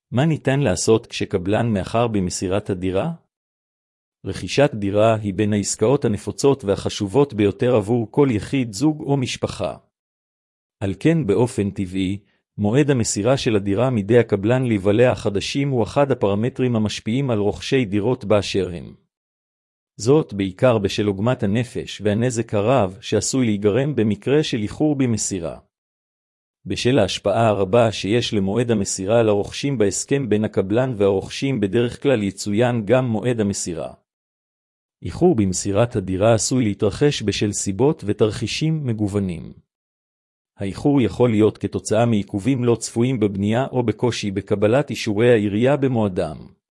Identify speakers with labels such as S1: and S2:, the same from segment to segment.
S1: מה ניתן לעשות כשקבלן מאחר במסירת הדירה? רכישת דירה היא בין העסקאות הנפוצות והחשובות ביותר עבור כל יחיד, זוג או משפחה. על כן באופן טבעי, מועד המסירה של הדירה מידי הקבלן לבעליה החדשים הוא אחד הפרמטרים המשפיעים על רוכשי דירות באשר הם. זאת בעיקר בשל עוגמת הנפש והנזק הרב שעשוי להיגרם במקרה של איחור במסירה. בשל ההשפעה הרבה שיש למועד המסירה על הרוכשים בהסכם בין הקבלן והרוכשים, בדרך כלל יצוין גם מועד המסירה. איחור במסירת הדירה עשוי להתרחש בשל סיבות ותרחישים מגוונים. האיחור יכול להיות כתוצאה מעיכובים לא צפויים בבנייה או בקושי בקבלת אישורי העירייה במועדם.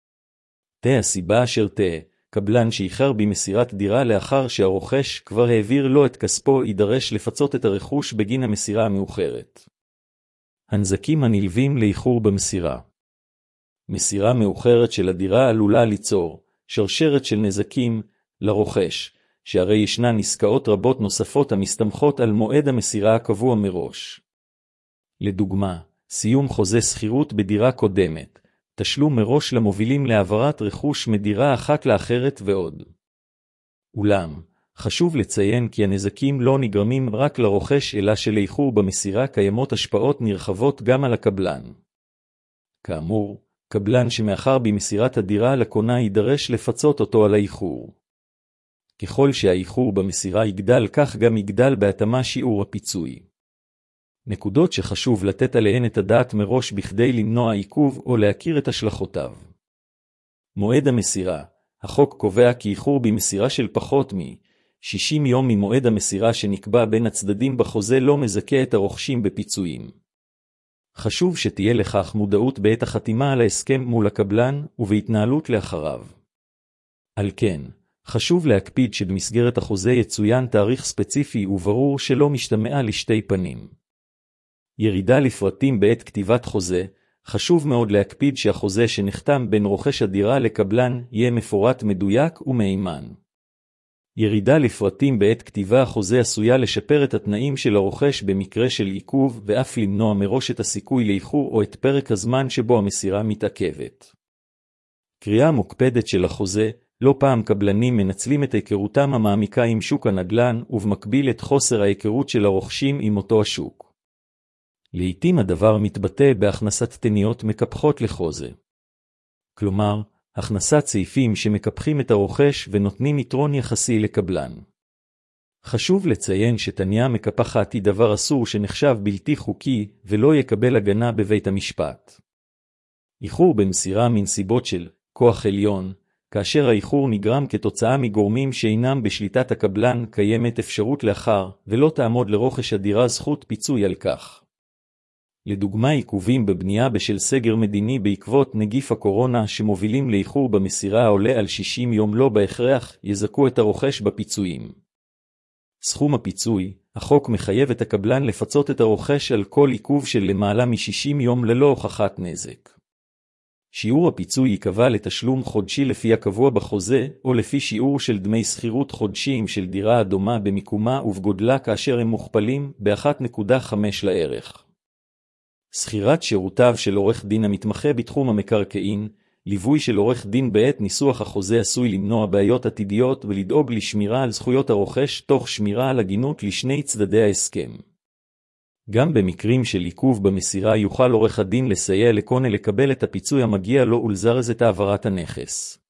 S1: הסיבה אשר קבלן שאיחר במסירת דירה לאחר שהרוכש כבר העביר לו את כספו יידרש לפצות את הרכוש בגין המסירה המאוחרת. הנזקים הנלווים לאיחור במסירה. מסירה מאוחרת של הדירה עלולה ליצור שרשרת של נזקים לרוכש, שהרי ישנן עסקאות רבות נוספות המסתמכות על מועד המסירה הקבוע מראש. לדוגמה, סיום חוזה שכירות בדירה קודמת, תשלום מראש למובילים להעברת רכוש מדירה אחת לאחרת ועוד. אולם, חשוב לציין כי הנזקים לא נגרמים רק לרוכש אלא שלאיחור במסירה קיימות השפעות נרחבות גם על הקבלן. כאמור, קבלן שמאחר במסירת הדירה לקונה יידרש לפצות אותו על האיחור. ככל שהאיחור במסירה יגדל, כך גם יגדל בהתאמה שיעור הפיצוי. נקודות שחשוב לתת עליהן את הדעת מראש בכדי למנוע עיכוב או להכיר את השלכותיו. מועד המסירה. החוק קובע כי איחור במסירה של פחות מ-60 יום ממועד המסירה שנקבע בין הצדדים בחוזה לא מזכה את הרוכשים בפיצויים. חשוב שתהיה לכך מודעות בעת החתימה על ההסכם מול הקבלן ובהתנהלות לאחריו. על כן, חשוב להקפיד שבמסגרת החוזה יצוין תאריך ספציפי וברור שלא משתמע לשתי פנים. ירידה לפרטים בעת כתיבת חוזה. חשוב מאוד להקפיד שהחוזה שנחתם בין רוכש הדירה לקבלן יהיה מפורט, מדויק ומהימן. ירידה לפרטים בעת כתיבה החוזה עשויה לשפר את התנאים של הרוכש במקרה של עיכוב, ואף למנוע מראש את הסיכוי לאיחור או את פרק הזמן שבו המסירה מתעכבת. קריאה מוקפדת של החוזה. לא פעם קבלנים מנצלים את היכרותם המעמיקה עם שוק הנדל"ן, ובמקביל את חוסר ההיכרות של הרוכשים עם אותו השוק. לעתים הדבר מתבטא בהכנסת תניות מקפחות לחוזה. כלומר, הכנסת סעיפים שמקפחים את הרוכש ונותנים יתרון יחסי לקבלן. חשוב לציין שתניה מקפחת היא דבר אסור שנחשב בלתי חוקי ולא יקבל הגנה בבית המשפט. איחור במסירה מנסיבות של כוח עליון. כאשר האיחור נגרם כתוצאה מגורמים שאינם בשליטת הקבלן, קיימת אפשרות לאחר ולא תעמוד לרוכש הדירה זכות פיצוי על כך. לדוגמה, עיכובים בבנייה בשל סגר מדיני בעקבות נגיף הקורונה שמובילים לאיחור במסירה העולה על 60 יום לא בהכרח יזכו את הרוכש בפיצויים. סכום הפיצוי. החוק מחייב את הקבלן לפצות את הרוכש על כל עיכוב של למעלה מ-60 יום ללא הוכחת נזק. שיעור הפיצוי ייקבע לתשלום חודשי לפי הקבוע בחוזה, או לפי שיעור של דמי שכירות חודשיים של דירה הדומה במיקומה ובגודלה כאשר הם מוכפלים ב-1.5 לערך. שכירת שירותיו של עורך דין המתמחה בתחום המקרקעין. ליווי של עורך דין בעת ניסוח החוזה עשוי למנוע בעיות עתידיות ולדאוג לשמירה על זכויות הרוכש תוך שמירה על הגינות לשני צדדי ההסכם. גם במקרים של עיכוב במסירה יוכל עורך הדין לסייע לקונה לקבל את הפיצוי המגיע לו ולזרז את העברת הנכס.